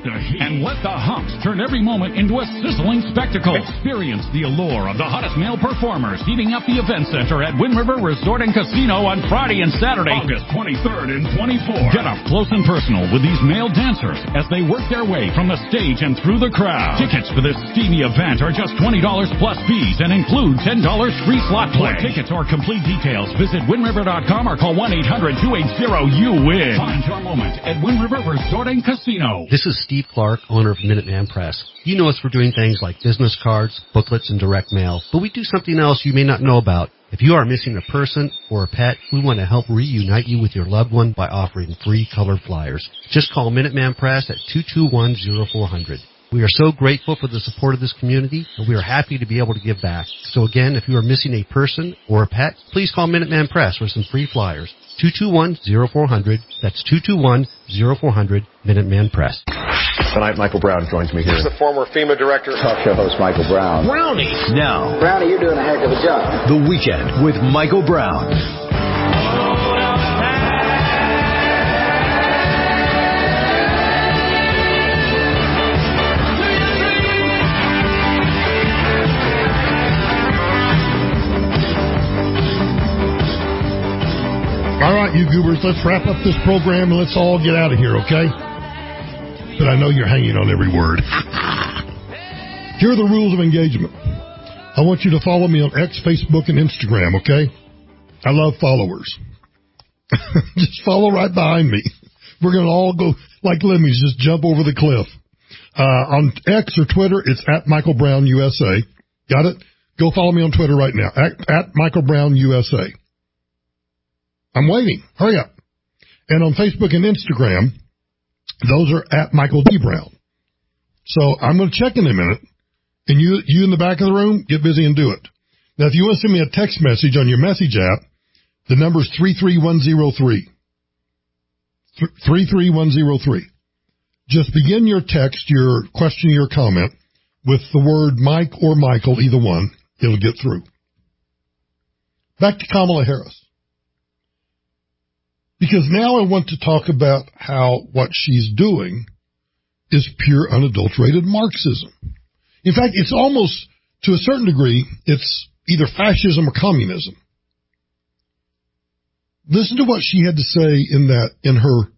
the heat and let the humps turn every moment into a sizzling spectacle. Experience the allure of the hottest male performers heating up the event center at Wind River Resort and Casino on Friday and Saturday, August 23rd and 24th. Get up close and personal with these male dancers as they work their way from the stage and through the crowd. Tickets for this steamy event are just $20 plus fees and include $10 free slot play. For tickets or complete details, visit windriver.com or call 1-800-280-YOU-WIN. Find your moment at Wind River Resort and Casino. This is Steve Clark, owner of Minuteman Press. You know us for doing things like business cards, booklets, and direct mail, but we do something else you may not know about. If you are missing a person or a pet, we want to help reunite you with your loved one by offering free colored flyers. Just call Minuteman Press at 221-0400. We are so grateful for the support of this community, and we are happy to be able to give back. So again, if you are missing a person or a pet, please call Minuteman Press for some free flyers. 221-0400. That's 221-0400, Minuteman Press. Tonight, Michael Brown joins me here. He's the former FEMA director. Talk show host Michael Brown. Brownie. Now. Brownie, you're doing a heck of a job. The Weekend with Michael Brown. All right, you goobers, let's wrap up this program and let's all get out of here, okay? But I know you're hanging on every word. Here are the rules of engagement. I want you to follow me on X, Facebook, and Instagram, okay? I love followers. Just follow right behind me. We're going to all go like lemmings, just jump over the cliff. On X or Twitter, it's at Michael Brown USA. Got it? Go follow me on Twitter right now, at Michael Brown USA. I'm waiting. Hurry up. And on Facebook and Instagram, those are at Michael D. Brown. So I'm going to check in a minute, and you in the back of the room, get busy and do it. Now, if you want to send me a text message on your message app, the number is 33103. 33103. Just begin your text, your question, your comment with the word Mike or Michael, either one. It'll get through. Back to Kamala Harris. Because now I want to talk about how what she's doing is pure unadulterated Marxism. In fact, it's almost, to a certain degree, it's either fascism or communism. Listen to what she had to say in her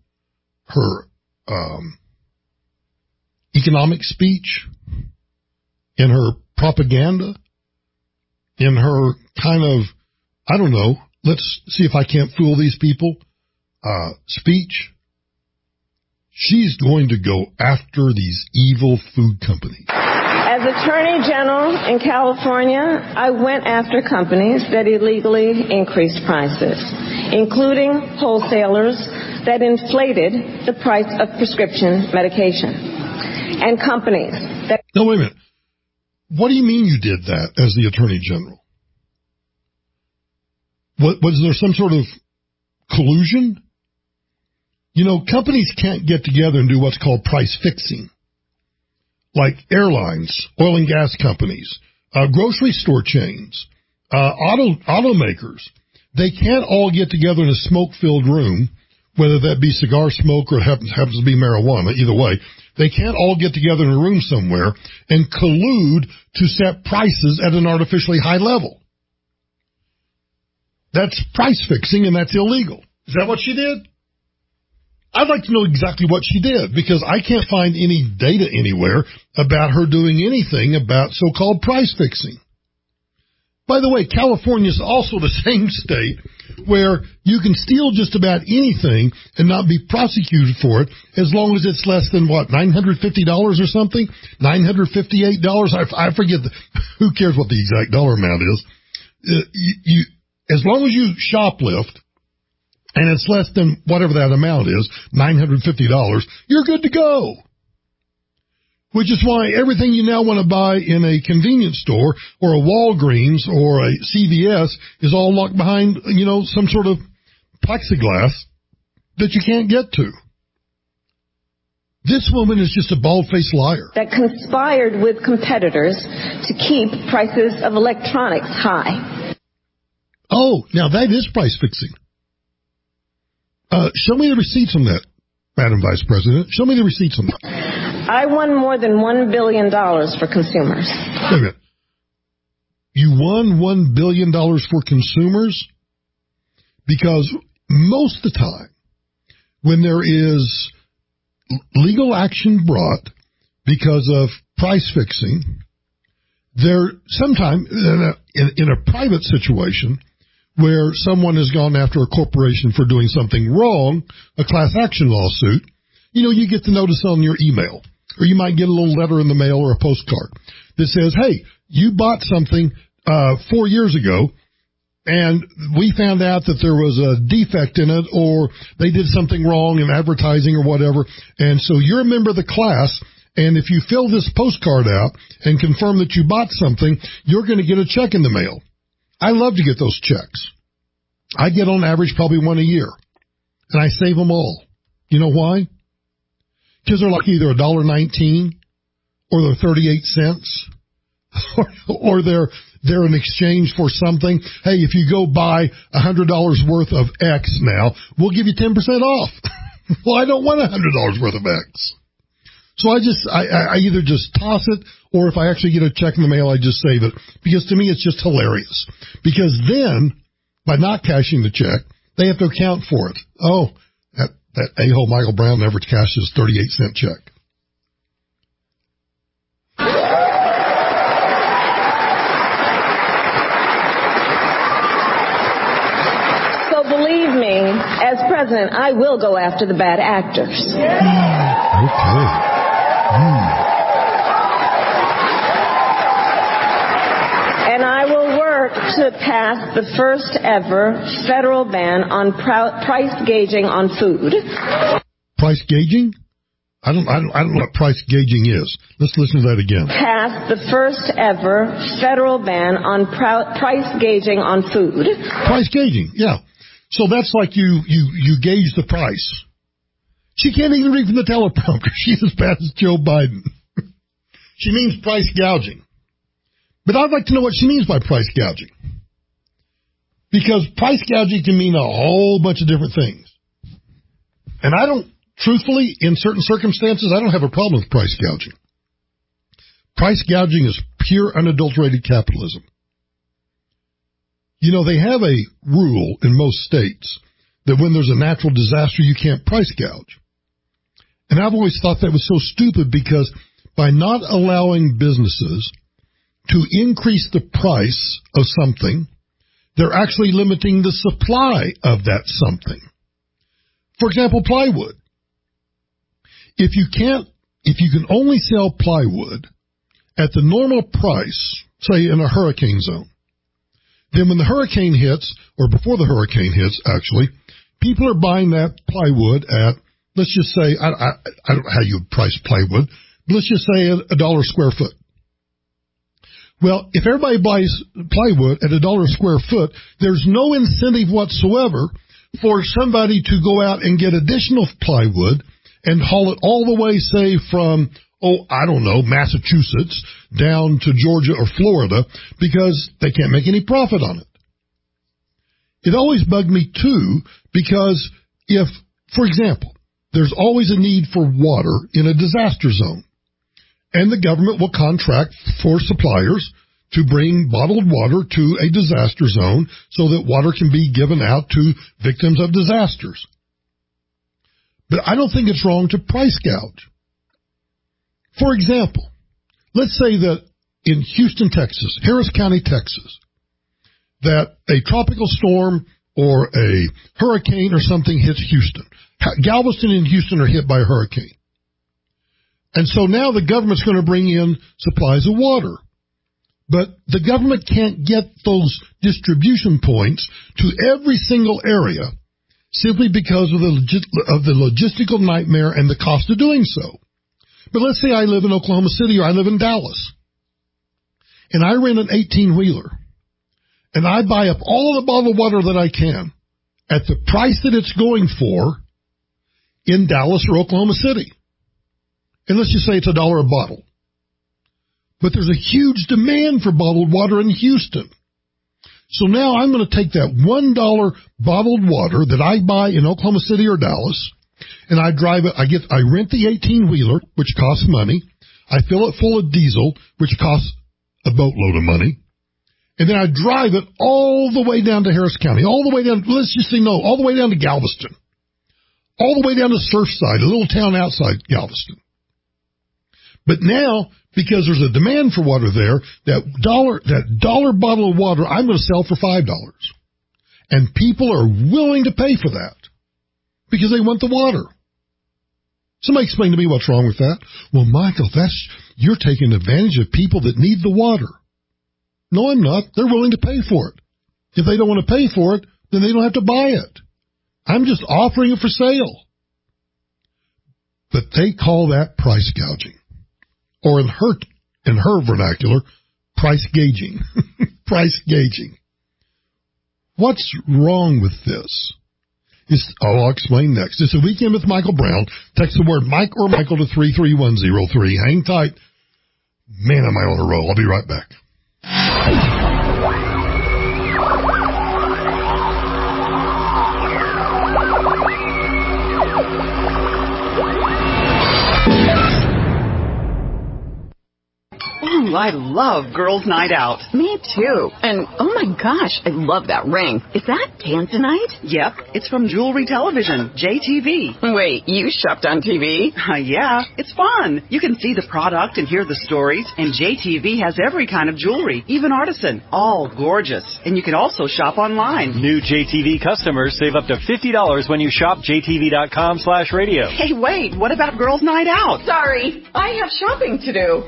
economic speech, in her propaganda, in her kind of, I don't know, let's see if I can't fool these people, speech. She's going to go after these evil food companies. As Attorney General in California, I went after companies that illegally increased prices, including wholesalers that inflated the price of prescription medication, and companies that... No, wait a minute. What do you mean you did that as the Attorney General? Was there some sort of collusion? You know, companies can't get together and do what's called price fixing. Like airlines, oil and gas companies, grocery store chains, automakers. They can't all get together in a smoke-filled room, whether that be cigar smoke or it happens to be marijuana, either way. They can't all get together in a room somewhere and collude to set prices at an artificially high level. That's price fixing, and that's illegal. Is that what she did? I'd like to know exactly what she did, because I can't find any data anywhere about her doing anything about so-called price fixing. By the way, California is also the same state where you can steal just about anything and not be prosecuted for it as long as it's less than, what, $950 or something? $958? I forget. Who cares what the exact dollar amount is? As long as you shoplift, and it's less than whatever that amount is, $950, you're good to go. Which is why everything you now want to buy in a convenience store or a Walgreens or a CVS is all locked behind, some sort of plexiglass that you can't get to. This woman is just a bald-faced liar. That conspired with competitors to keep prices of electronics high. Oh, now that is price fixing. Show me the receipts on that, Madam Vice President. Show me the receipts on that. I won more than $1 billion for consumers. Wait a minute. You won $1 billion for consumers? Because most of the time, when there is legal action brought because of price fixing, there sometime in a private situation where someone has gone after a corporation for doing something wrong, a class action lawsuit, you get the notice on your email, or you might get a little letter in the mail or a postcard that says, hey, you bought something 4 years ago, and we found out that there was a defect in it, or they did something wrong in advertising or whatever, and so you're a member of the class, and if you fill this postcard out and confirm that you bought something, you're going to get a check in the mail. I love to get those checks. I get on average probably one a year, and I save them all. You know why? Because they're like either $1.19 or they're 38 cents, or they're in exchange for something. Hey, if you go buy $100 worth of X now, we'll give you 10% off. Well, I don't want $100 worth of X. So I either just toss it, or if I actually get a check in the mail, I just save it. Because to me, it's just hilarious. Because then, by not cashing the check, they have to account for it. Oh, that a-hole Michael Brown never cashed his 38-cent check. Believe me, as president, I will go after the bad actors. Okay. And I will work to pass the first ever federal ban on price gauging on food. Price gauging? I don't know what price gauging is. Let's listen to that again. Pass the first ever federal ban on price gauging on food. Price gauging, yeah. So that's like you gauge the price. She can't even read from the teleprompter. She's as bad as Joe Biden. She means price gouging. But I'd like to know what she means by price gouging. Because price gouging can mean a whole bunch of different things. And truthfully, in certain circumstances, I don't have a problem with price gouging. Price gouging is pure, unadulterated capitalism. They have a rule in most states that when there's a natural disaster, you can't price gouge. And I've always thought that was so stupid, because by not allowing businesses to increase the price of something, they're actually limiting the supply of that something. For example, plywood. If you can only sell plywood at the normal price, say in a hurricane zone, then when the hurricane hits, or before the hurricane hits, actually, people are buying that plywood at, let's just say, I don't know how you price plywood, but let's just say $1 a square foot. Well, if everybody buys plywood at $1 a square foot, there's no incentive whatsoever for somebody to go out and get additional plywood and haul it all the way, say, from Massachusetts down to Georgia or Florida, because they can't make any profit on it. It always bugged me too, because if, for example, there's always a need for water in a disaster zone, and the government will contract for suppliers to bring bottled water to a disaster zone so that water can be given out to victims of disasters. But I don't think it's wrong to price gouge. For example, let's say that in Houston, Texas, Harris County, Texas, that a tropical storm or a hurricane or something hits Houston. Galveston and Houston are hit by a hurricane. And so now the government's going to bring in supplies of water. But the government can't get those distribution points to every single area simply because of the logistical nightmare and the cost of doing so. But let's say I live in Oklahoma City or I live in Dallas, and I rent an 18-wheeler, and I buy up all the bottled water that I can at the price that it's going for in Dallas or Oklahoma City. And let's just say it's $1 a bottle. But there's a huge demand for bottled water in Houston. So now I'm going to take that $1 bottled water that I buy in Oklahoma City or Dallas, and I drive it. I rent the 18-wheeler, which costs money. I fill it full of diesel, which costs a boatload of money. And then I drive it all the way down to Harris County, all the way down, all the way down to Galveston, all the way down to Surfside, a little town outside Galveston. But now, because there's a demand for water there, that dollar bottle of water I'm going to sell for $5. And people are willing to pay for that because they want the water. Somebody explain to me what's wrong with that. Well, Michael, you're taking advantage of people that need the water. No, I'm not. They're willing to pay for it. If they don't want to pay for it, then they don't have to buy it. I'm just offering it for sale. But they call that price gouging. Or in her vernacular, price gauging. Price gauging. What's wrong with this? I'll explain next. It's a Weekend with Michael Brown. Text the word Mike or Michael to 33103. Hang tight. Man, am I on a roll. I'll be right back. Ooh, I love Girls' Night Out. Me too. And oh my gosh, I love that ring. Is that Tanzanite? Yep, it's from Jewelry Television, JTV. Wait, you shopped on TV? Yeah, it's fun. You can see the product and hear the stories, and JTV has every kind of jewelry, even artisan, all gorgeous. And you can also shop online. New JTV customers save up to $50 when you shop jtv.com/radio. Hey, wait, what about Girls' Night Out? Sorry, I have shopping to do.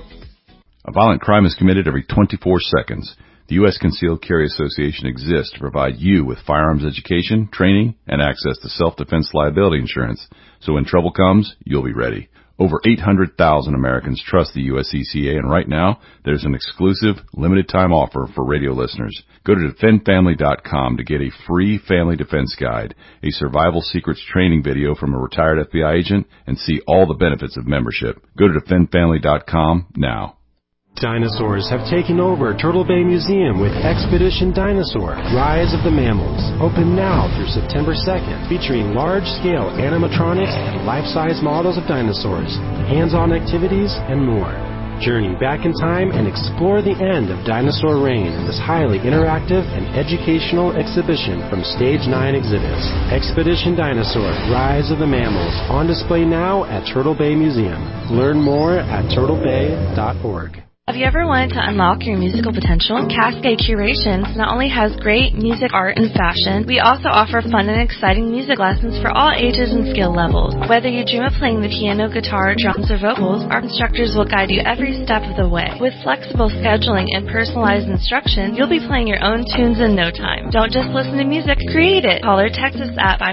A violent crime is committed every 24 seconds. The U.S. Concealed Carry Association exists to provide you with firearms education, training, and access to self-defense liability insurance. So when trouble comes, you'll be ready. Over 800,000 Americans trust the USCCA, and right now, there's an exclusive, limited-time offer for radio listeners. Go to defendfamily.com to get a free family defense guide, a survival secrets training video from a retired FBI agent, and see all the benefits of membership. Go to defendfamily.com now. Dinosaurs have taken over Turtle Bay Museum with Expedition Dinosaur, Rise of the Mammals. Open now through September 2nd, featuring large-scale animatronics and life-size models of dinosaurs, hands-on activities, and more. Journey back in time and explore the end of dinosaur reign in this highly interactive and educational exhibition from Stage 9 Exhibits. Expedition Dinosaur, Rise of the Mammals, on display now at Turtle Bay Museum. Learn more at turtlebay.org. Have you ever wanted to unlock your musical potential? Cascade Curations not only has great music, art, and fashion, we also offer fun and exciting music lessons for all ages and skill levels. Whether you dream of playing the piano, guitar, drums, or vocals, our instructors will guide you every step of the way. With flexible scheduling and personalized instruction, you'll be playing your own tunes in no time. Don't just listen to music, create it. Call or text us at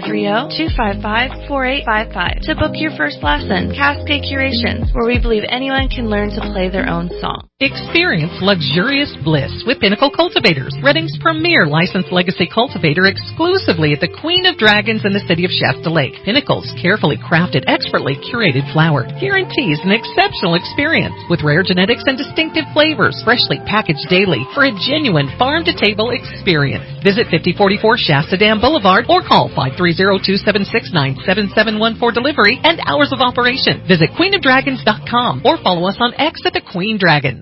530-255-4855 to book your first lesson. Cascade Curations, where we believe anyone can learn to play their own song. Experience luxurious bliss with Pinnacle Cultivators, Redding's premier licensed legacy cultivator, exclusively at the Queen of Dragons in the city of Shasta Lake. Pinnacle's carefully crafted, expertly curated flower guarantees an exceptional experience with rare genetics and distinctive flavors, freshly packaged daily for a genuine farm-to-table experience. Visit 5044 Shasta Dam Boulevard or call 530-276-9771 for delivery and hours of operation. Visit queenofdragons.com or follow us on X at the Queen Dragon.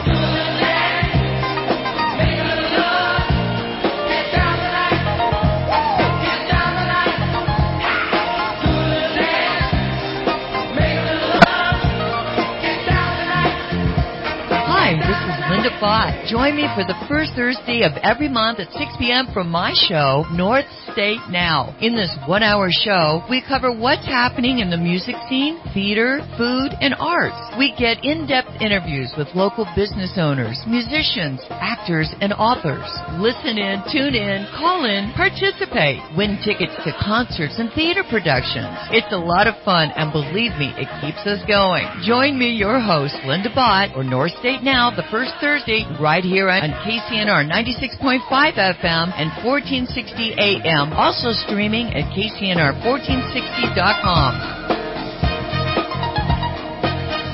Join me for the first Thursday of every month at 6 p.m. from my show, North State Now. In this one-hour show, we cover what's happening in the music scene, theater, food, and arts. We get in-depth interviews with local business owners, musicians, actors, and authors. Listen in, tune in, call in, participate. Win tickets to concerts and theater productions. It's a lot of fun, and believe me, it keeps us going. Join me, your host, Linda Bott, for North State Now, the first Thursday, right here on KCNR 96.5 FM and 1460 AM. Also streaming at KCNR1460.com.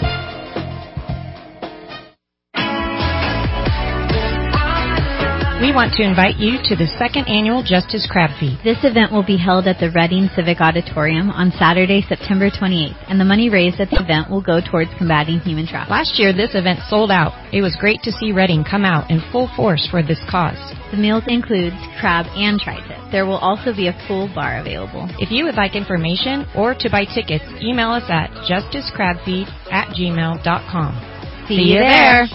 We want to invite you to the second annual Justice Crab Feed. This event will be held at the Reading Civic Auditorium on Saturday, September 28th, and the money raised at the event will go towards combating human trafficking. Last year, this event sold out. It was great to see Reading come out in full force for this cause. The meal includes crab and tri-tip. There will also be a full bar available. If you would like information or to buy tickets, email us at justicecrabfeed@gmail.com. See you there.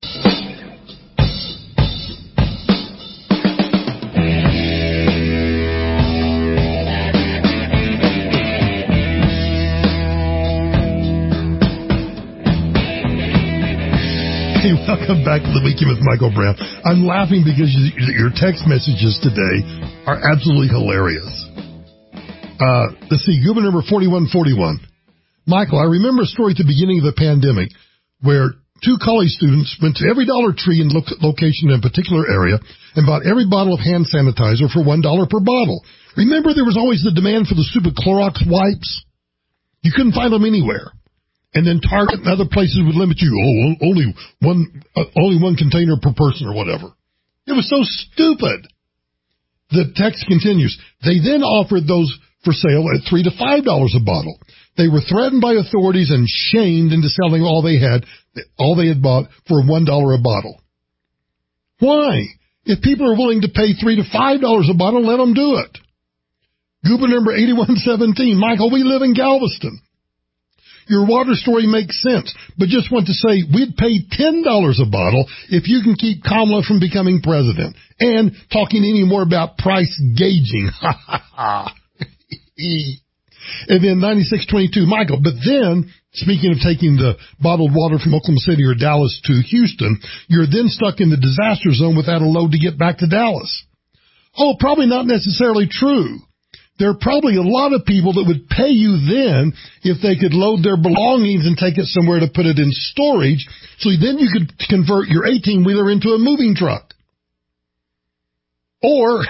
Hey, welcome back to the Weekend with Michael Brown. I'm laughing because your text messages today are absolutely hilarious. Let's see, Goober number 4141. Michael, I remember a story at the beginning of the pandemic where two college students went to every Dollar Tree in location in a particular area and bought every bottle of hand sanitizer for $1 per bottle. Remember, there was always the demand for the stupid Clorox wipes? You couldn't find them anywhere. And then Target and other places would limit you. Only one container per person or whatever. It was so stupid. The text continues. They then offered those for sale at $3 to $5 a bottle. They were threatened by authorities and shamed into selling all they had bought for $1 a bottle. Why? If people are willing to pay $3 to $5 a bottle, let them do it. Goober number 8117. Michael, we live in Galveston. Your water story makes sense, but just want to say we'd pay $10 a bottle if you can keep Kamala from becoming president and talking any more about price gauging. Ha ha ha. And then 9622, Michael, but then, speaking of taking the bottled water from Oklahoma City or Dallas to Houston, you're then stuck in the disaster zone without a load to get back to Dallas. Oh, probably not necessarily true. There are probably a lot of people that would pay you then if they could load their belongings and take it somewhere to put it in storage, so then you could convert your 18-wheeler into a moving truck. Or,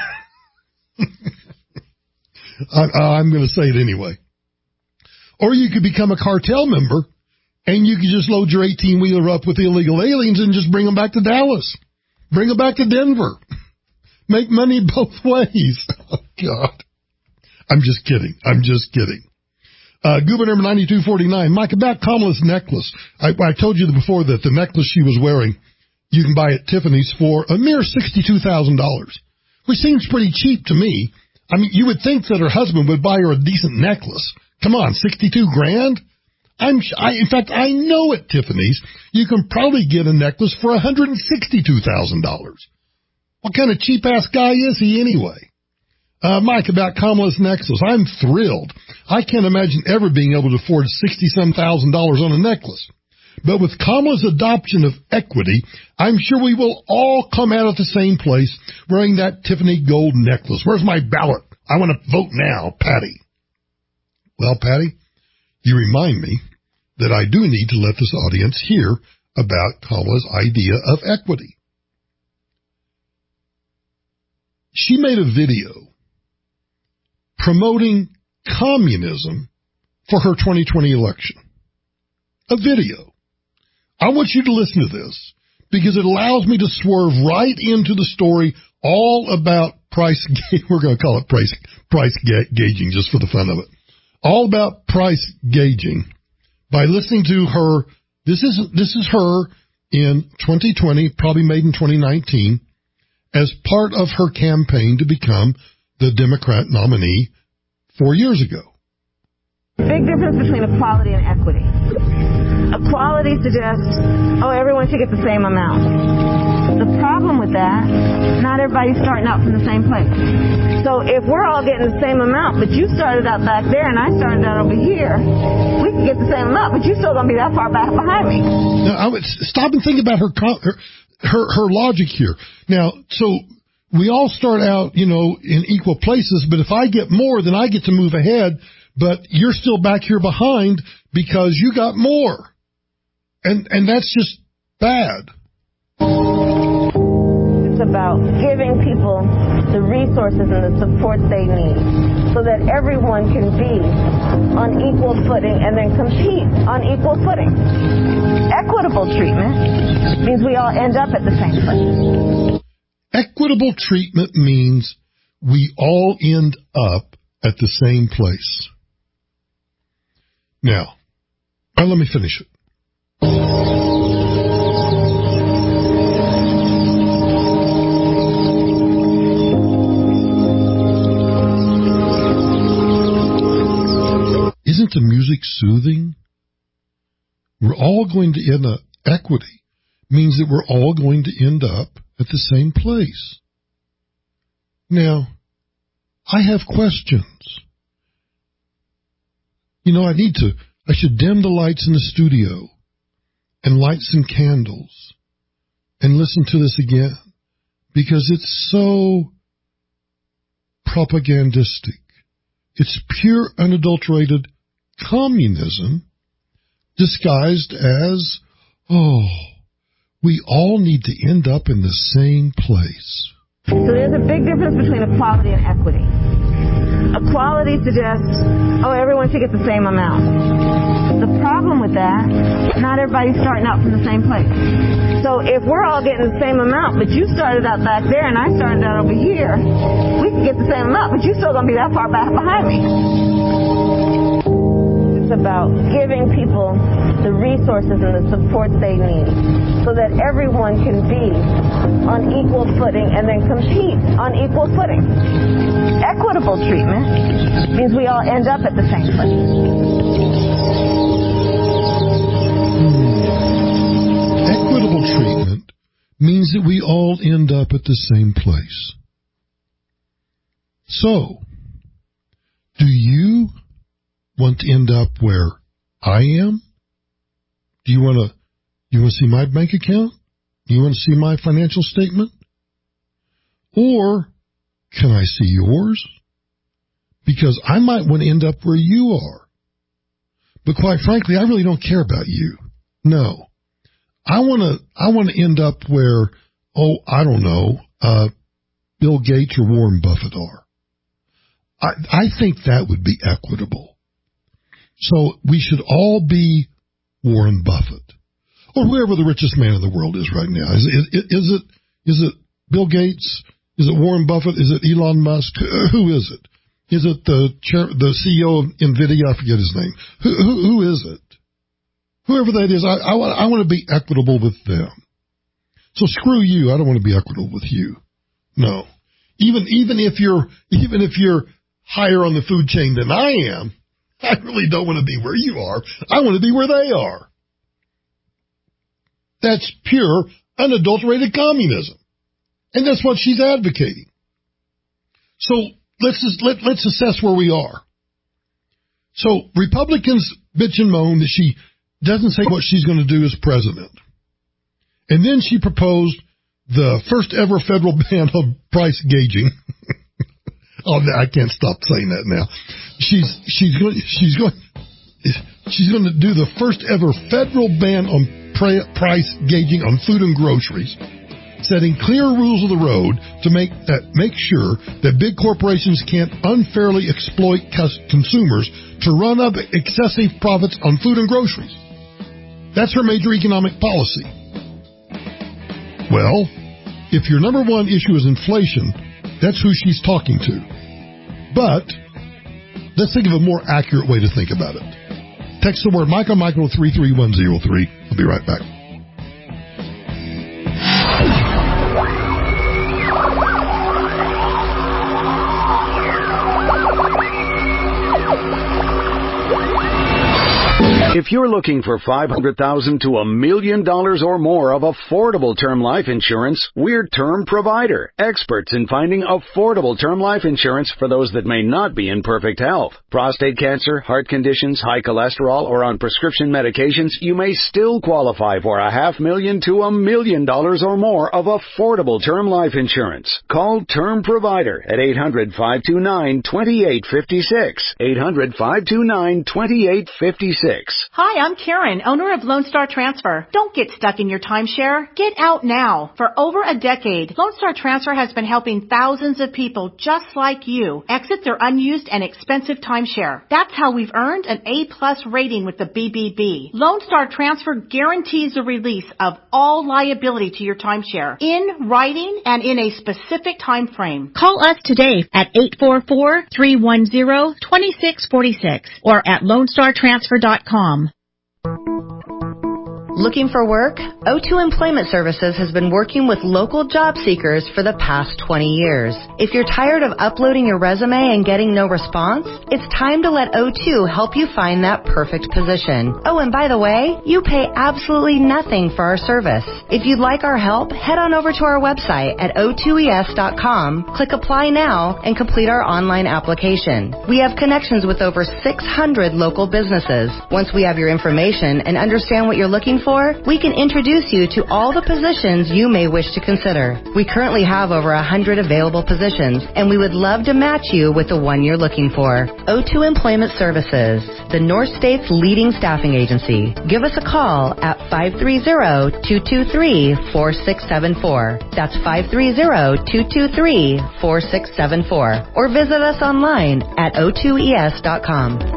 I'm going to say it anyway. Or you could become a cartel member and you could just load your 18-wheeler up with illegal aliens and just bring them back to Dallas. Bring them back to Denver. Make money both ways. Oh, God. I'm just kidding. Goober number 9249. Mike, about Kamala's necklace. I told you before that the necklace she was wearing, you can buy at Tiffany's for a mere $62,000. Which seems pretty cheap to me. I mean, you would think that her husband would buy her a decent necklace. Come on, $62,000? In fact, I know at Tiffany's you can probably get a necklace for $162,000. What kind of cheap-ass guy is he anyway? Mike, about Kamala's necklace. I'm thrilled. I can't imagine ever being able to afford $60,000 on a necklace. But with Kamala's adoption of equity, I'm sure we will all come out of the same place wearing that Tiffany gold necklace. Where's my ballot? I want to vote now, Patty. Well, Patty, you remind me that I do need to let this audience hear about Kamala's idea of equity. She made a video promoting communism for her 2020 election. A video. I want you to listen to this because it allows me to swerve right into the story all about price. We're going to call it price gauging just for the fun of it. All about price gauging by listening to her. This is her in 2020, probably made in 2019, as part of her campaign to become the Democrat nominee 4 years ago. Big difference between equality and equity. Equality suggests, everyone should get the same amount. The problem with that, not everybody's starting out from the same place. So if we're all getting the same amount, but you started out back there and I started out over here, we can get the same amount, but you're still going to be that far back behind me. Now, I would stop and think about her logic here. Now, so we all start out, in equal places, but if I get more, then I get to move ahead, but you're still back here behind because you got more. And that's just bad. It's about giving people the resources and the support they need so that everyone can be on equal footing and then compete on equal footing. Equitable treatment means we all end up at the same place. Equitable treatment means we all end up at the same place. Now, let me finish it. Isn't the music soothing? We're all going to end up, equity means that we're all going to end up at the same place. Now, I have questions. You know, I should dim the lights in the studio and light some candles and listen to this again because it's so propagandistic. It's pure, unadulterated communism disguised as, we all need to end up in the same place. So there's a big difference between equality and equity. Equality suggests, everyone should get the same amount. The problem with that, not everybody's starting out from the same place. So if we're all getting the same amount, but you started out back there and I started out over here, we can get the same amount, but you're still going to be that far back behind me. It's about giving people the resources and the support they need so that everyone can be on equal footing and then compete on equal footing. Equitable treatment means we all end up at the same place. Equitable treatment means that we all end up at the same place. So, do you want to end up where I am? Do you want to see my bank account? Do you want to see my financial statement? Or can I see yours? Because I might want to end up where you are. But quite frankly, I really don't care about you. No. I want to end up where, I don't know, Bill Gates or Warren Buffett are. I think that would be equitable. So we should all be Warren Buffett or whoever the richest man in the world is right now. Is it Bill Gates? Is it Warren Buffett? Is it Elon Musk? Who is it? Is it the CEO of NVIDIA? I forget his name. Who is it? Whoever that is, I want to be equitable with them. So screw you. I don't want to be equitable with you. No. Even if you're higher on the food chain than I am, I really don't want to be where you are. I want to be where they are. That's pure, unadulterated communism. And that's what she's advocating. So let's assess where we are. So Republicans bitch and moan that she doesn't say what she's going to do as president. And then she proposed the first ever federal ban on price gauging. I can't stop saying that now. She's going to do the first ever federal ban on price gauging on food and groceries, setting clear rules of the road to make sure that big corporations can't unfairly exploit consumers to run up excessive profits on food and groceries. That's her major economic policy. Well, if your number one issue is inflation, that's who she's talking to. But let's think of a more accurate way to think about it. Text the word Michael to 33103. I'll be right back. If you're looking for $500,000 to $1 million or more of affordable term life insurance, we're Term Provider, experts in finding affordable term life insurance for those that may not be in perfect health. Prostate cancer, heart conditions, high cholesterol, or on prescription medications, you may still qualify for $500,000 to $1 million or more of affordable term life insurance. Call Term Provider at 800-529-2856. 800-529-2856. Hi, I'm Karen, owner of Lone Star Transfer. Don't get stuck in your timeshare. Get out now. For over a decade, Lone Star Transfer has been helping thousands of people just like you exit their unused and expensive timeshare. That's how we've earned an A+ rating with the BBB. Lone Star Transfer guarantees the release of all liability to your timeshare in writing and in a specific time frame. Call us today at 844-310-2646 or at LoneStarTransfer.com. Looking for work? O2 Employment Services has been working with local job seekers for the past 20 years. If you're tired of uploading your resume and getting no response, it's time to let O2 help you find that perfect position. Oh, and by the way, you pay absolutely nothing for our service. If you'd like our help, head on over to our website at o2es.com, click Apply Now, and complete our online application. We have connections with over 600 local businesses. Once we have your information and understand what you're looking for, we can introduce you to all the positions you may wish to consider. We currently have over 100 available positions, and we would love to match you with the one you're looking for. O2 Employment Services, the North State's leading staffing agency. Give us a call at 530-223-4674. That's 530-223-4674. Or visit us online at o2es.com.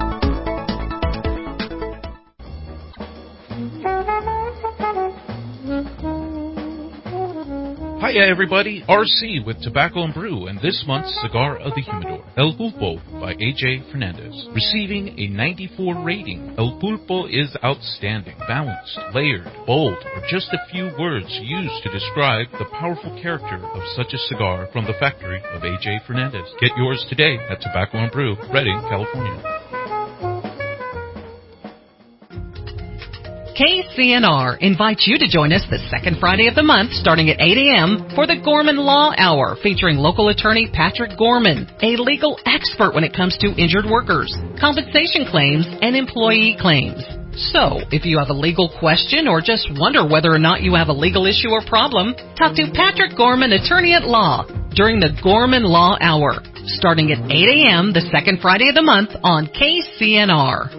Hiya everybody, RC with Tobacco and Brew and this month's Cigar of the Humidor, El Pulpo by AJ Fernandez. Receiving a 94 rating, El Pulpo is outstanding, balanced, layered, bold, or just a few words used to describe the powerful character of such a cigar from the factory of AJ Fernandez. Get yours today at Tobacco and Brew, Redding, California. KCNR invites you to join us the second Friday of the month starting at 8 a.m. for the Gorman Law Hour featuring local attorney Patrick Gorman, a legal expert when it comes to injured workers, compensation claims, and employee claims. So, if you have a legal question or just wonder whether or not you have a legal issue or problem, talk to Patrick Gorman, attorney at law, during the Gorman Law Hour starting at 8 a.m. the second Friday of the month on KCNR.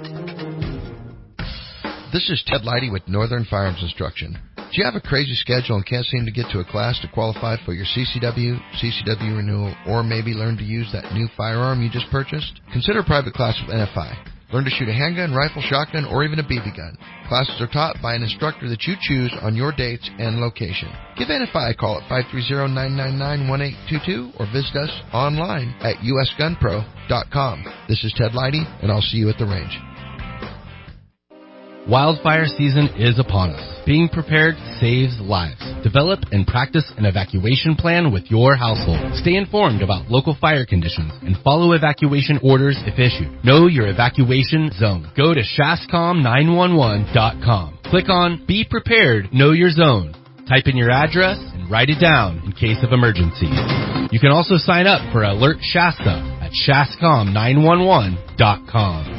This is Ted Leidy with Northern Firearms Instruction. Do you have a crazy schedule and can't seem to get to a class to qualify for your CCW renewal, or maybe learn to use that new firearm you just purchased? Consider a private class with NFI. Learn to shoot a handgun, rifle, shotgun, or even a BB gun. Classes are taught by an instructor that you choose on your dates and location. Give NFI a call at 530-999-1822 or visit us online at usgunpro.com. This is Ted Leidy, and I'll see you at the range. Wildfire season is upon us. Being prepared saves lives. Develop and practice an evacuation plan with your household. Stay informed about local fire conditions and follow evacuation orders if issued. Know your evacuation zone. Go to shascom911.com. Click on Be Prepared, Know Your Zone. Type in your address and write it down in case of emergency. You can also sign up for Alert Shasta at shascom911.com.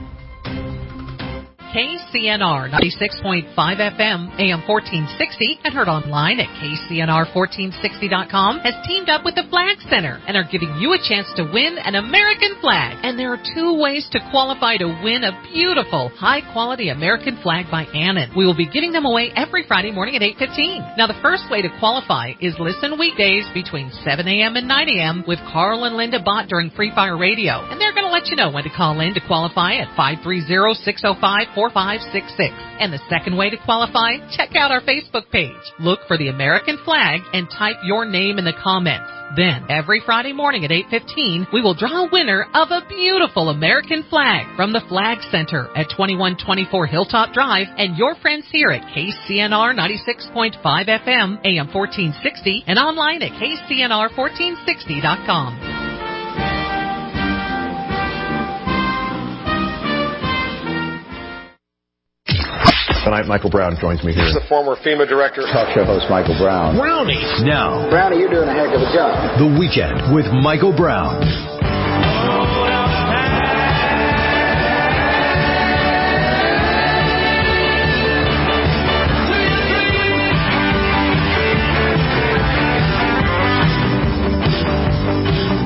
KCNR 96.5 FM, AM 1460, and heard online at KCNR1460.com, has teamed up with the Flag Center and are giving you a chance to win an American flag. And there are two ways to qualify to win a beautiful, high-quality American flag by Annan. We will be giving them away every Friday morning at 8:15. Now, the first way to qualify is listen weekdays between 7 a.m. and 9 a.m. with Carl and Linda Bott during Free Fire Radio. And they're going to let you know when to call in to qualify at 530-605-4566. And the second way to qualify, check out our Facebook page. Look for the American flag and type your name in the comments. Then, every Friday morning at 8:15, we will draw a winner of a beautiful American flag from the Flag Center at 2124 Hilltop Drive and your friends here at KCNR 96.5 FM, AM 1460, and online at KCNR1460.com. Tonight, Michael Brown joins me here. This is the former FEMA director. Talk show host Michael Brown. Brownie. Now, Brownie, you're doing a heck of a job. The Weekend with Michael Brown.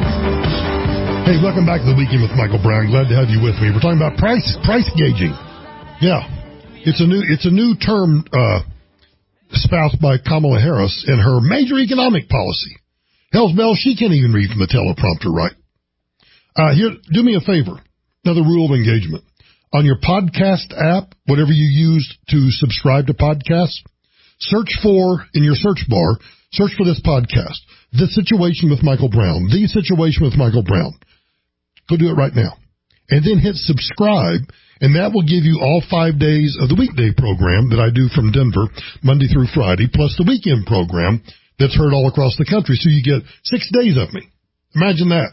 Hey, welcome back to The Weekend with Michael Brown. Glad to have you with me. We're talking about price gauging. Yeah. It's a new term espoused by Kamala Harris in her major economic policy. Hell's bells, she can't even read from the teleprompter, right? Here, do me a favor. Another rule of engagement. On your podcast app, whatever you use to subscribe to podcasts, search for, in your search bar, search for this podcast, The Situation with Michael Brown, The Situation with Michael Brown. Go do it right now. And then hit subscribe, and that will give you all 5 days of the weekday program that I do from Denver, Monday through Friday, plus the weekend program that's heard all across the country. So you get 6 days of me. Imagine that.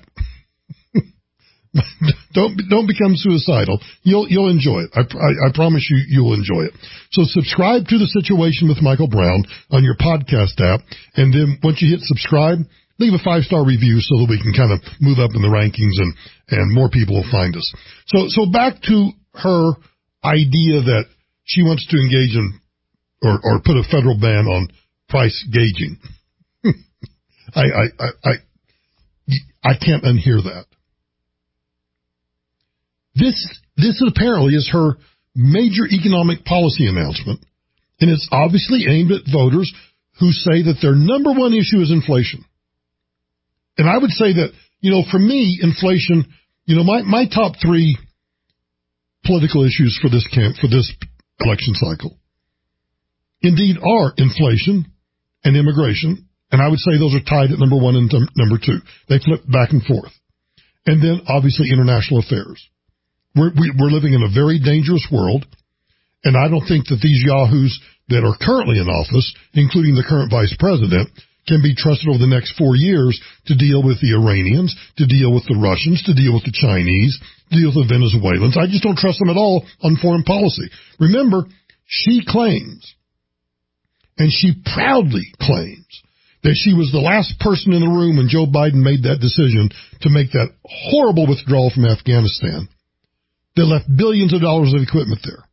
Don't become suicidal. You'll enjoy it. I promise you'll enjoy it. So subscribe to The Situation with Michael Brown on your podcast app, and then once you hit subscribe, leave a 5-star review so that we can kind of move up in the rankings and more people will find us. So back to her idea that she wants to engage in or put a federal ban on price gauging. I can't unhear that. This apparently is her major economic policy announcement, and it's obviously aimed at voters who say that their number one issue is inflation. And I would say that, for me, inflation, my top 3 political issues for this election cycle, indeed, are inflation and immigration, and I would say those are tied at number 1 and number 2. They flip back and forth. And then, obviously, international affairs. We're living in a very dangerous world, and I don't think that these yahoos that are currently in office, including the current vice president, can be trusted over the next 4 years to deal with the Iranians, to deal with the Russians, to deal with the Chinese, to deal with the Venezuelans. I just don't trust them at all on foreign policy. Remember, she claims, and she proudly claims, that she was the last person in the room when Joe Biden made that decision to make that horrible withdrawal from Afghanistan that left billions of dollars of equipment there.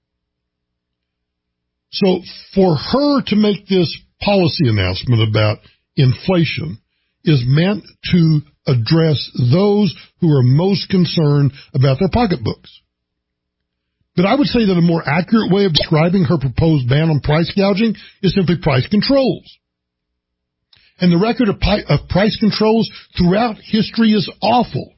So for her to make this policy announcement about inflation is meant to address those who are most concerned about their pocketbooks. But I would say that a more accurate way of describing her proposed ban on price gouging is simply price controls. And the record of price controls throughout history is awful.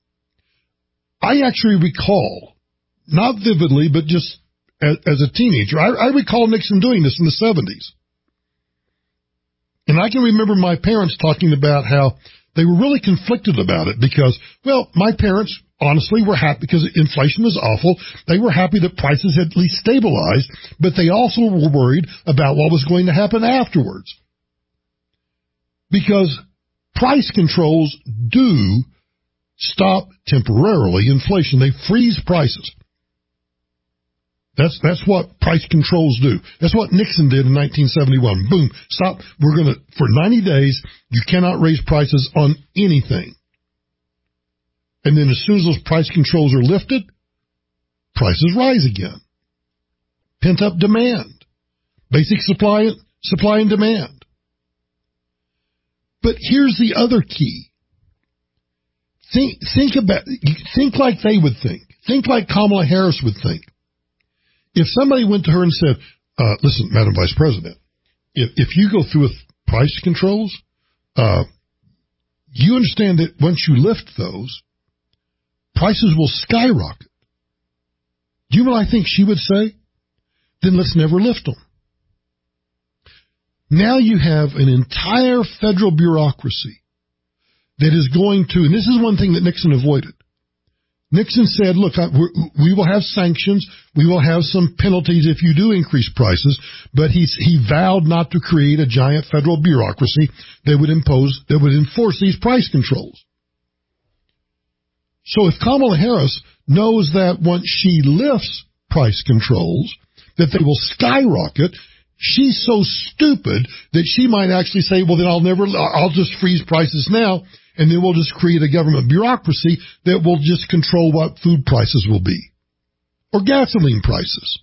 I actually recall, not vividly, but just as a teenager, I recall Nixon doing this in the 70s. And I can remember my parents talking about how they were really conflicted about it because, well, my parents honestly were happy because inflation was awful. They were happy that prices had at least stabilized, but they also were worried about what was going to happen afterwards. Because price controls do stop temporarily inflation. They freeze prices. That's what price controls do. That's what Nixon did in 1971. Boom, stop. For 90 days, you cannot raise prices on anything. And then as soon as those price controls are lifted, prices rise again. Pent-up demand. Basic supply and demand. But here's the other key. Think like they would think. Think like Kamala Harris would think. If somebody went to her and said, listen, Madam Vice President, if you go through with price controls, you understand that once you lift those, prices will skyrocket. Do you know what I think she would say? Then let's never lift them. Now you have an entire federal bureaucracy that is going to, and this is one thing that Nixon avoided. Nixon said, look, we will have sanctions, we will have some penalties if you do increase prices, but he vowed not to create a giant federal bureaucracy that would enforce these price controls. So if Kamala Harris knows that once she lifts price controls, that they will skyrocket, she's so stupid that she might actually say, well, then I'll just freeze prices now, and then we'll just create a government bureaucracy that will just control what food prices will be. Or gasoline prices.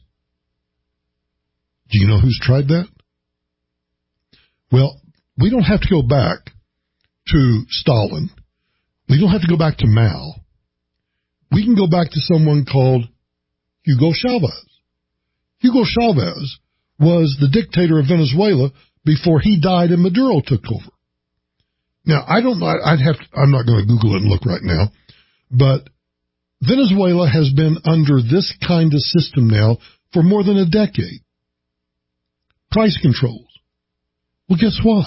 Do you know who's tried that? Well, we don't have to go back to Stalin. We don't have to go back to Mao. We can go back to someone called Hugo Chavez. Hugo Chavez was the dictator of Venezuela before he died and Maduro took over. Now, I don't know, I'm not going to Google it and look right now, but Venezuela has been under this kind of system now for more than a decade. Price controls. Well, guess what?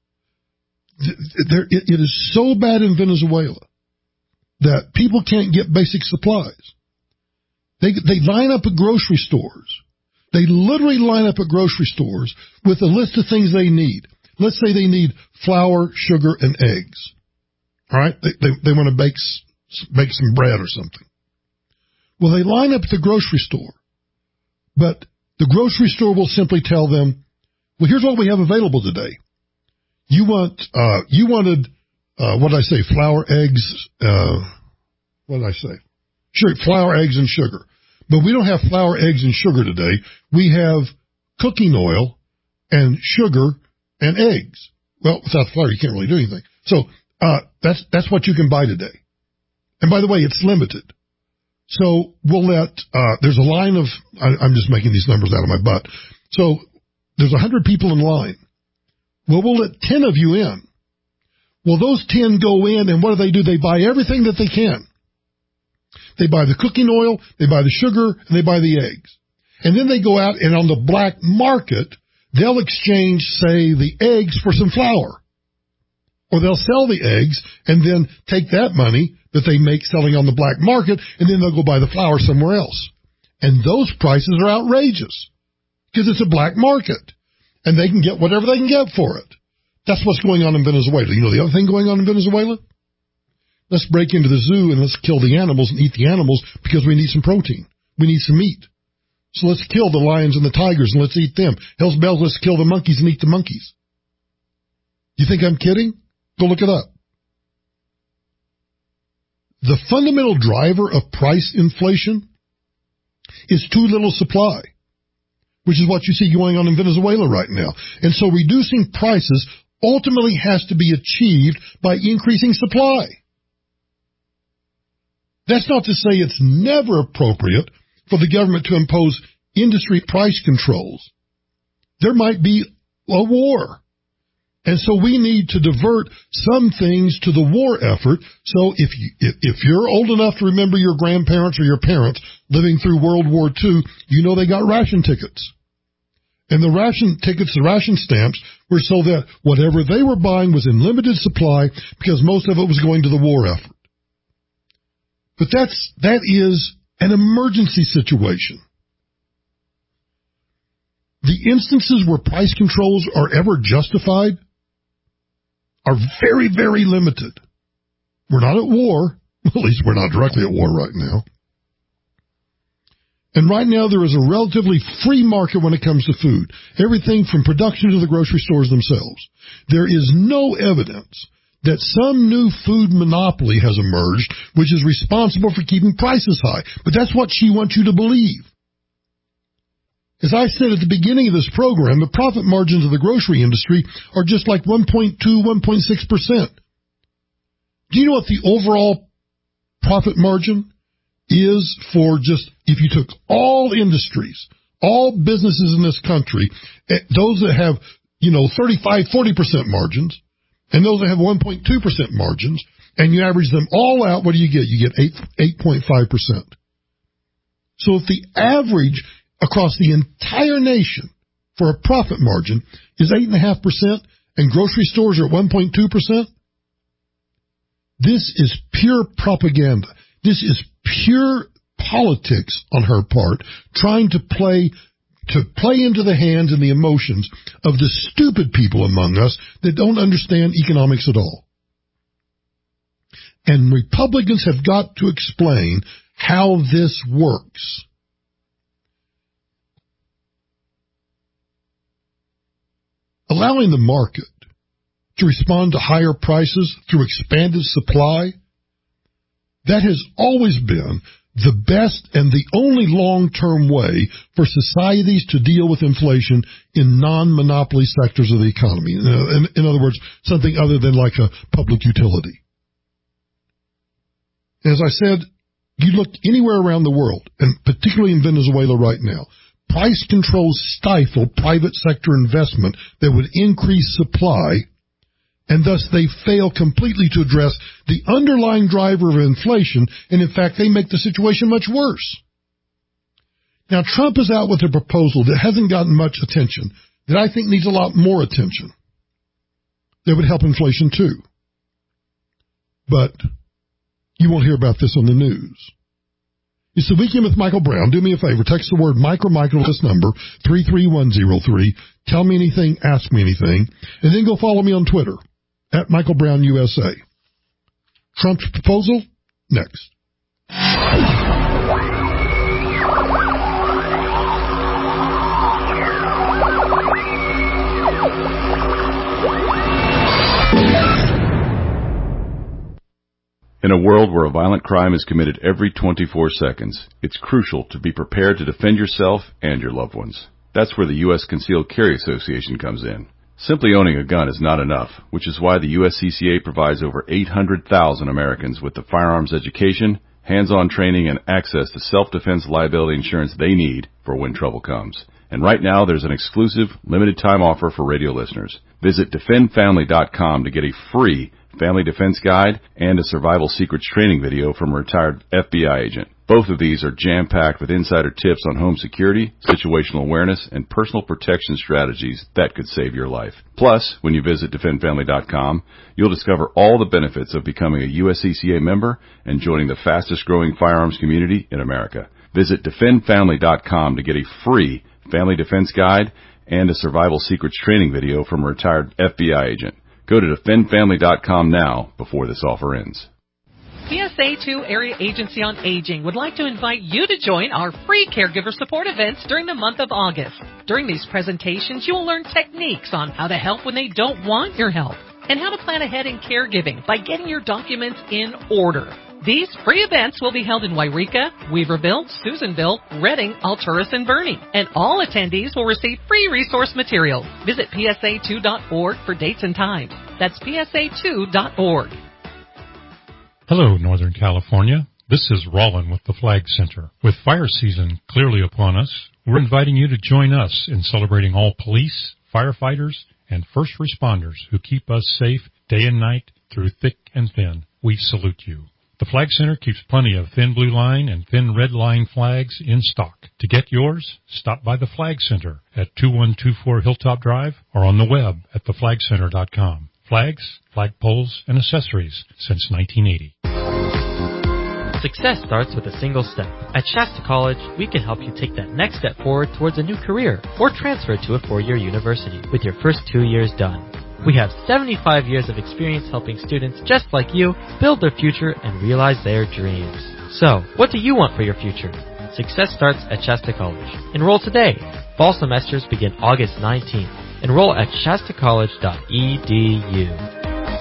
It is so bad in Venezuela that people can't get basic supplies. They line up at grocery stores. They literally line up at grocery stores with a list of things they need. Let's say they need flour, sugar, and eggs. All right? They want to bake some bread or something. Well, they line up at the grocery store, but the grocery store will simply tell them, well, here's what we have available today. You wanted, what did I say, flour, eggs, what did I say? Sure, flour, eggs, and sugar. But we don't have flour, eggs, and sugar today. We have cooking oil and sugar and eggs. Well, without the flour, you can't really do anything. So, that's what you can buy today. And by the way, it's limited. So we'll let, there's a line of, I'm just making these numbers out of my butt. So there's 100 people in line. Well, we'll let 10 of you in. Well, those 10 go in, and what do? They buy everything that they can. They buy the cooking oil, they buy the sugar, and they buy the eggs. And then they go out, and on the black market, they'll exchange, say, the eggs for some flour. Or they'll sell the eggs, and then take that money that they make selling on the black market, and then they'll go buy the flour somewhere else. And those prices are outrageous, because it's a black market. And they can get whatever they can get for it. That's what's going on in Venezuela. You know the other thing going on in Venezuela? Let's break into the zoo and let's kill the animals and eat the animals because we need some protein. We need some meat. So let's kill the lions and the tigers and let's eat them. Hell's bells, let's kill the monkeys and eat the monkeys. You think I'm kidding? Go look it up. The fundamental driver of price inflation is too little supply, which is what you see going on in Venezuela right now. And so reducing prices ultimately has to be achieved by increasing supply. That's not to say it's never appropriate for the government to impose industry price controls. There might be a war. And so we need to divert some things to the war effort. So if you're old enough to remember your grandparents or your parents living through World War II, you know they got ration tickets. And the ration tickets, the ration stamps, were so that whatever they were buying was in limited supply because most of it was going to the war effort. But that is an emergency situation. The instances where price controls are ever justified are very, very limited. We're not at war. At least we're not directly at war right now. And right now there is a relatively free market when it comes to food. Everything from production to the grocery stores themselves. There is no evidence that some new food monopoly has emerged which is responsible for keeping prices high. But that's what she wants you to believe. As I said at the beginning of this program, the profit margins of the grocery industry are just like 1.2, 1.6%. Do you know what the overall profit margin is for just, if you took all industries, all businesses in this country, those that have, 35, 40% margins, and those that have 1.2% margins, and you average them all out, what do you get? You get 8.5%. So if the average across the entire nation for a profit margin is 8.5% and grocery stores are at 1.2%, this is pure propaganda. This is pure politics on her part, trying to play into the hands and the emotions of the stupid people among us that don't understand economics at all. And Republicans have got to explain how this works. Allowing the market to respond to higher prices through expanded supply, that has always been the best and the only long-term way for societies to deal with inflation in non-monopoly sectors of the economy. In other words, something other than like a public utility. As I said, you look anywhere around the world, and particularly in Venezuela right now, price controls stifle private sector investment that would increase supply, and thus they fail completely to address the underlying driver of inflation, and in fact, they make the situation much worse. Now, Trump is out with a proposal that hasn't gotten much attention, that I think needs a lot more attention, that would help inflation too. But you won't hear about this on the news. It's the Weekend with Michael Brown. Do me a favor. Text the word Mike or Michael to this number, 33103. Tell me anything, ask me anything, and then go follow me on Twitter, at Michael Brown USA. Trump's proposal, next. In a world where a violent crime is committed every 24 seconds, it's crucial to be prepared to defend yourself and your loved ones. That's where the U.S. Concealed Carry Association comes in. Simply owning a gun is not enough, which is why the USCCA provides over 800,000 Americans with the firearms education, hands-on training, and access to self-defense liability insurance they need for when trouble comes. And right now, there's an exclusive, limited-time offer for radio listeners. Visit defendfamily.com to get a free family defense guide and a survival secrets training video from a retired FBI agent. Both of these are jam-packed with insider tips on home security, situational awareness, and personal protection strategies that could save your life. Plus, when you visit defendfamily.com, you'll discover all the benefits of becoming a USCCA member and joining the fastest-growing firearms community in America. Visit defendfamily.com to get a free family defense guide and a survival secrets training video from a retired FBI agent. Go to defendfamily.com now before this offer ends. PSA2 Area Agency on Aging would like to invite you to join our free caregiver support events during the month of August. During these presentations, you will learn techniques on how to help when they don't want your help and how to plan ahead in caregiving by getting your documents in order. These free events will be held in Wairika, Weaverville, Susanville, Redding, Alturas, and Boerne, and all attendees will receive free resource materials. Visit PSA2.org for dates and times. That's PSA2.org. Hello, Northern California. This is Rollin with the Flag Center. With fire season clearly upon us, we're inviting you to join us in celebrating all police, firefighters, and first responders who keep us safe day and night through thick and thin. We salute you. The Flag Center keeps plenty of thin blue line and thin red line flags in stock. To get yours, stop by the Flag Center at 2124 Hilltop Drive or on the web at theflagcenter.com. Flags, flagpoles, and accessories since 1980. Success starts with a single step. At Shasta College, we can help you take that next step forward towards a new career or transfer to a four-year university with your first 2 years done. We have 75 years of experience helping students just like you build their future and realize their dreams. So, what do you want for your future? Success starts at Shasta College. Enroll today. Fall semesters begin August 19th. Enroll at shastacollege.edu.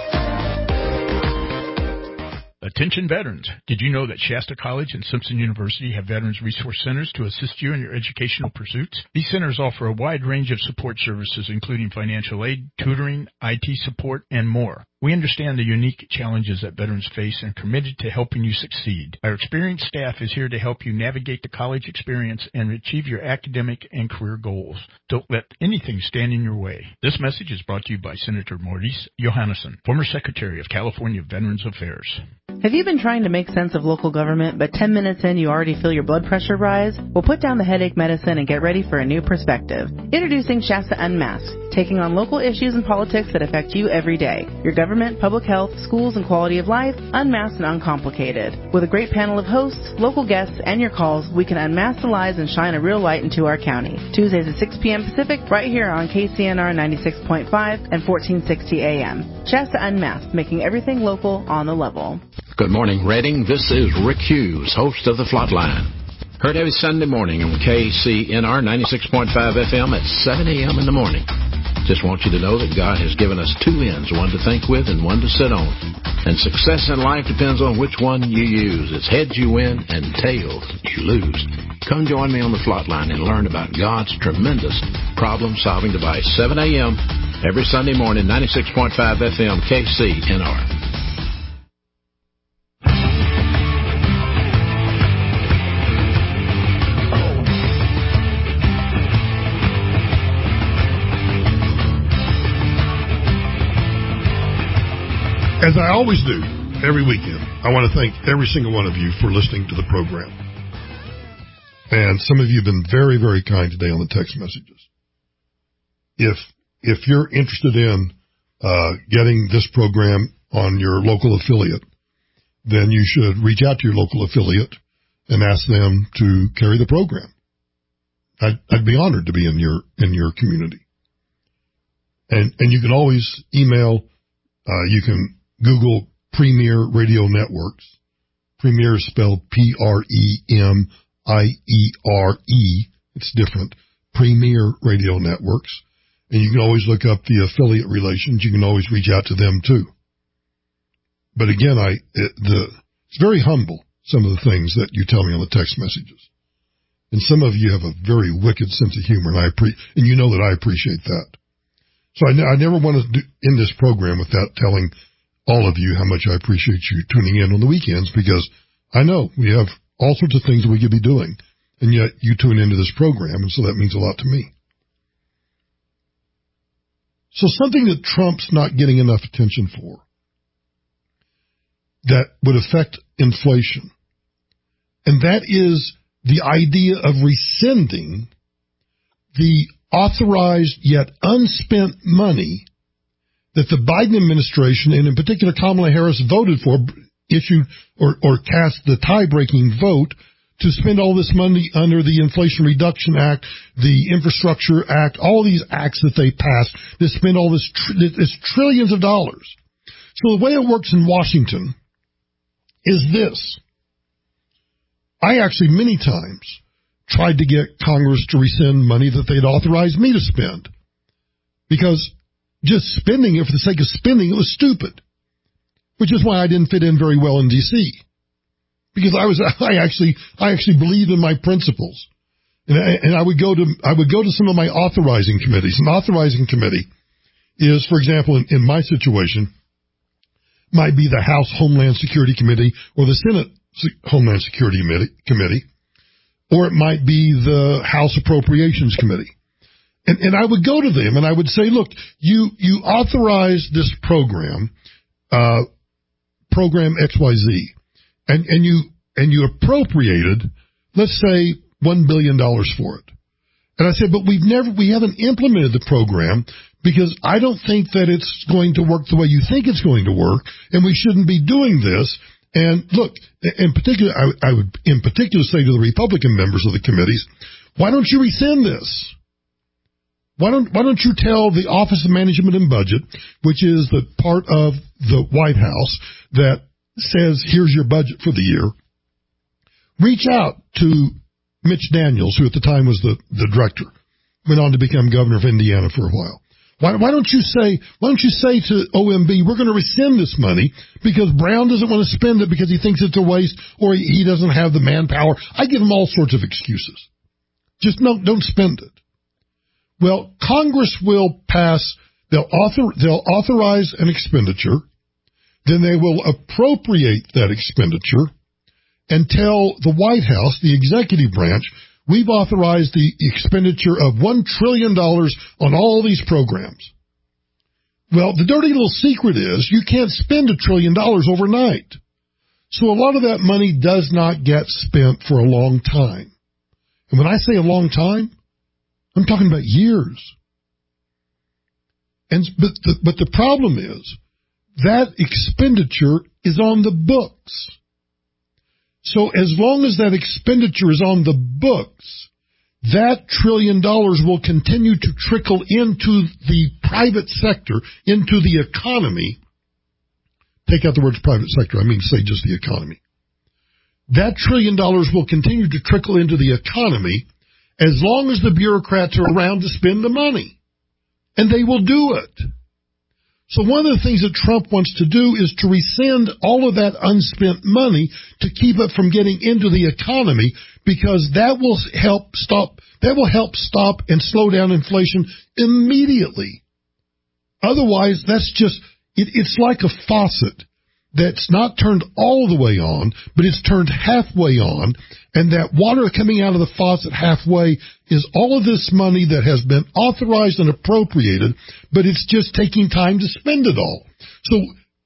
Attention veterans. Did you know that Shasta College and Simpson University have Veterans Resource Centers to assist you in your educational pursuits? These centers offer a wide range of support services, including financial aid, tutoring, IT support, and more. We understand the unique challenges that veterans face and are committed to helping you succeed. Our experienced staff is here to help you navigate the college experience and achieve your academic and career goals. Don't let anything stand in your way. This message is brought to you by Senator Maurice Johannesson, former Secretary of California Veterans Affairs. Have you been trying to make sense of local government, but 10 minutes in you already feel your blood pressure rise? Well, put down the headache medicine and get ready for a new perspective. Introducing Shasta Unmasked, taking on local issues and politics that affect you every day. Your government, public health, schools, and quality of life, unmasked and uncomplicated. With a great panel of hosts, local guests, and your calls, we can unmask the lies and shine a real light into our county. Tuesdays at 6 p.m. Pacific, right here on KCNR 96.5 and 1460 AM. Shasta Unmasked, making everything local on the level. Good morning, Redding. This is Rick Hughes, host of The Flatline. Heard every Sunday morning on KCNR 96.5 FM at 7 a.m. in the morning. Just want you to know that God has given us two ends, one to think with and one to sit on. And success in life depends on which one you use. It's heads you win and tails you lose. Come join me on The Flatline and learn about God's tremendous problem-solving device. 7 a.m. every Sunday morning, 96.5 FM, KCNR. As I always do every weekend, I want to thank every single one of you for listening to the program. And some of you have been very, very kind today on the text messages. If you're interested in getting this program on your local affiliate, then you should reach out to your local affiliate and ask them to carry the program. I'd be honored to be in your community. And you can always email, you can Google Premier Radio Networks. Premier is spelled Premiere. It's different. Premier Radio Networks. And you can always look up the affiliate relations. You can always reach out to them too. But again, it's very humble, some of the things that you tell me on the text messages. And some of you have a very wicked sense of humor, and and you know that I appreciate that. So I never want to end this program without telling all of you how much I appreciate you tuning in on the weekends, because I know we have all sorts of things that we could be doing, and yet you tune into this program, and so that means a lot to me. So something that Trump's not getting enough attention for that would affect inflation, and that is the idea of rescinding the authorized yet unspent money that the Biden administration, and in particular Kamala Harris, voted for, issued or cast the tie-breaking vote to spend all this money under the Inflation Reduction Act, the Infrastructure Act, all these acts that they passed to spend all this trillions of dollars. So the way it works in Washington is this. I actually many times tried to get Congress to rescind money that they'd authorized me to spend, because just spending it for the sake of spending it was stupid, which is why I didn't fit in very well in D.C., because I actually believed in my principles, and I would go to some of my authorizing committees. An authorizing committee is, for example, in my situation, might be the House Homeland Security Committee or the Senate Homeland Security Committee, or it might be the House Appropriations Committee. And I would go to them and I would say, look, you authorized this program XYZ, and you appropriated, let's say, $1 billion for it. And I said, but we haven't implemented the program because I don't think that it's going to work the way you think it's going to work, and we shouldn't be doing this. And look, in particular, I would in particular say to the Republican members of the committees, why don't you rescind this? Why don't you tell the Office of Management and Budget, which is the part of the White House that says, here's your budget for the year, reach out to Mitch Daniels, who at the time was the director, went on to become governor of Indiana for a while. Why don't you say to OMB, we're going to rescind this money because Brown doesn't want to spend it because he thinks it's a waste or he doesn't have the manpower. I give him all sorts of excuses. Just don't spend it. Well, Congress will pass, they'll authorize an expenditure, then they will appropriate that expenditure and tell the White House, the executive branch, we've authorized the expenditure of $1 trillion on all these programs. Well, the dirty little secret is you can't spend $1 trillion overnight. So a lot of that money does not get spent for a long time. And when I say a long time, I'm talking about years. But the problem is that expenditure is on the books. So as long as that expenditure is on the books, that $1 trillion will continue to trickle into the private sector, into the economy. Take out the words private sector, I mean say just the economy. That $1 trillion will continue to trickle into the economy as long as the bureaucrats are around to spend the money. And they will do it. So one of the things that Trump wants to do is to rescind all of that unspent money to keep it from getting into the economy, because that will help stop and slow down inflation immediately. Otherwise, it's like a faucet that's not turned all the way on, but it's turned halfway on, and that water coming out of the faucet halfway is all of this money that has been authorized and appropriated, but it's just taking time to spend it all. So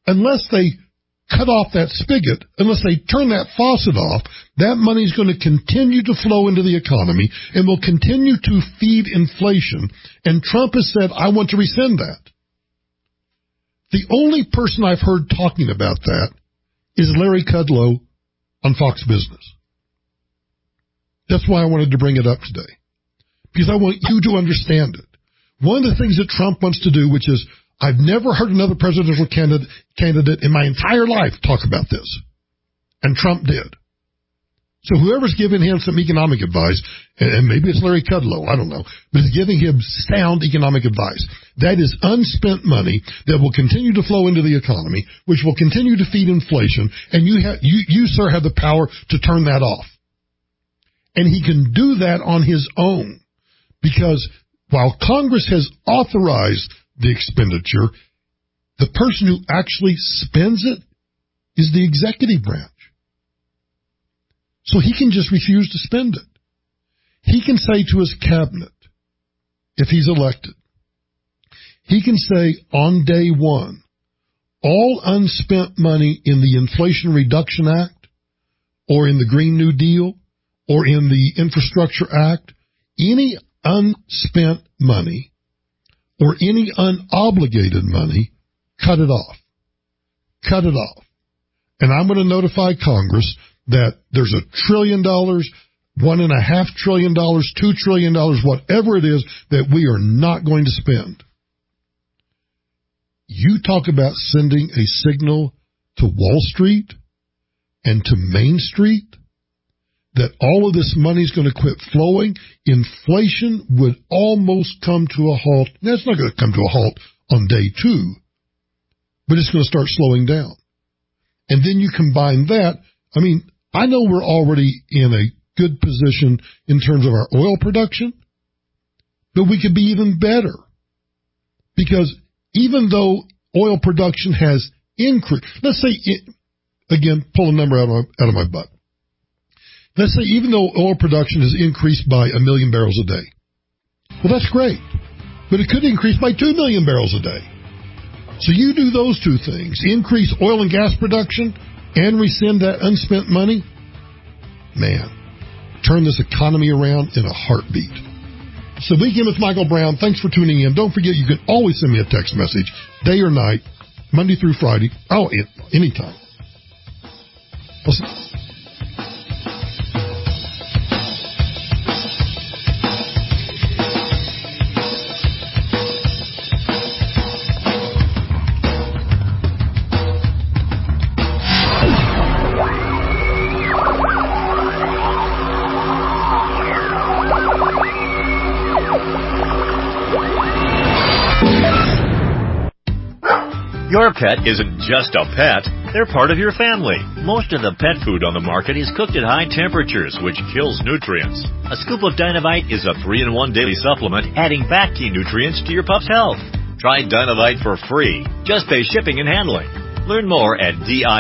unless they cut off that spigot, unless they turn that faucet off, that money is going to continue to flow into the economy and will continue to feed inflation. And Trump has said, I want to rescind that. The only person I've heard talking about that is Larry Kudlow on Fox Business. That's why I wanted to bring it up today, because I want you to understand it. One of the things that Trump wants to do, which is, I've never heard another presidential candidate in my entire life talk about this, and Trump did. So whoever's giving him some economic advice, and maybe it's Larry Kudlow, I don't know, but is giving him sound economic advice. That is unspent money that will continue to flow into the economy, which will continue to feed inflation, and you, sir, have the power to turn that off. And he can do that on his own, because while Congress has authorized the expenditure, the person who actually spends it is the executive branch. So he can just refuse to spend it. He can say to his cabinet, if he's elected, he can say on day one, all unspent money in the Inflation Reduction Act, or in the Green New Deal, or in the Infrastructure Act, any unspent money or any unobligated money, cut it off. Cut it off. And I'm going to notify Congress that there's $1 trillion, $1.5 trillion, $2 trillion, whatever it is, that we are not going to spend. You talk about sending a signal to Wall Street and to Main Street that all of this money is going to quit flowing. Inflation would almost come to a halt. Now, it's not going to come to a halt on day two, but it's going to start slowing down. And then you combine that. I mean, I know we're already in a good position in terms of our oil production, but we could be even better. Because even though oil production has increased, let's say, again, pull a number out of my butt. Let's say even though oil production has increased by 1 million barrels a day. Well, that's great. But it could increase by 2 million barrels a day. So you do those two things, increase oil and gas production and rescind that unspent money, man, turn this economy around in a heartbeat. So Weekend with Michael Brown, thanks for tuning in. Don't forget, you can always send me a text message, day or night, Monday through Friday. Oh, anytime. Your pet isn't just a pet, they're part of your family. Most of the pet food on the market is cooked at high temperatures, which kills nutrients. A scoop of Dynovite is a 3-in-1 daily supplement, adding back key nutrients to your pup's health. Try Dynovite for free. Just pay shipping and handling. Learn more at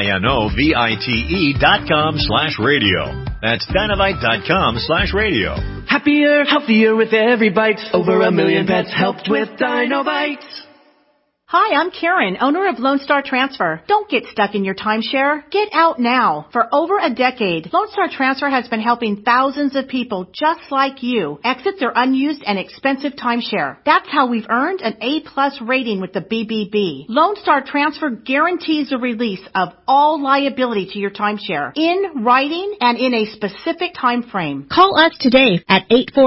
DINOVITE.com/radio. That's Dynovite.com/radio. Happier, healthier with every bite. Over 1 million pets helped with Dynovite. Hi, I'm Karen, owner of Lone Star Transfer. Don't get stuck in your timeshare. Get out now. For over a decade, Lone Star Transfer has been helping thousands of people just like you exit their unused and expensive timeshare. That's how we've earned an A+ rating with the BBB. Lone Star Transfer guarantees the release of all liability to your timeshare in writing and in a specific time frame. Call us today at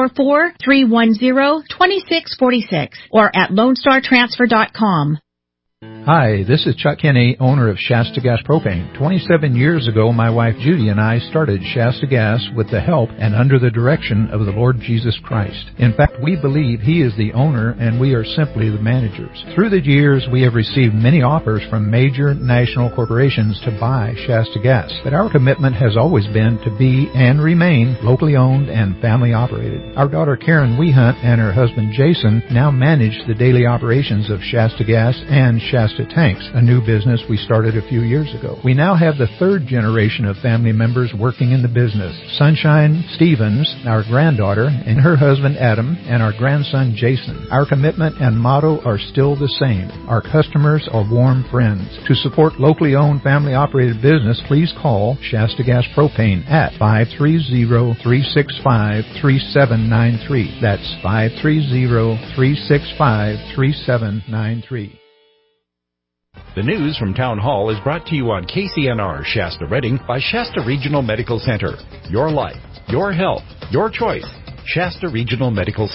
844-310-2646 or at LoneStarTransfer.com. Hi, this is Chuck Kinney, owner of Shasta Gas Propane. 27 years ago, my wife Judy and I started Shasta Gas with the help and under the direction of the Lord Jesus Christ. In fact, we believe He is the owner and we are simply the managers. Through the years, we have received many offers from major national corporations to buy Shasta Gas, but our commitment has always been to be and remain locally owned and family operated. Our daughter Karen Wehunt and her husband Jason now manage the daily operations of Shasta Gas and Shasta Shasta Tanks, a new business we started a few years ago. We now have the third generation of family members working in the business. Sunshine Stevens, our granddaughter, and her husband Adam, and our grandson Jason. Our commitment and motto are still the same. Our customers are warm friends. To support locally owned family-operated business, please call Shasta Gas Propane at 530-365-3793. That's 530-365-3793. The news from Town Hall is brought to you on KCNR Shasta Redding by Shasta Regional Medical Center. Your life, your health, your choice. Shasta Regional Medical Center.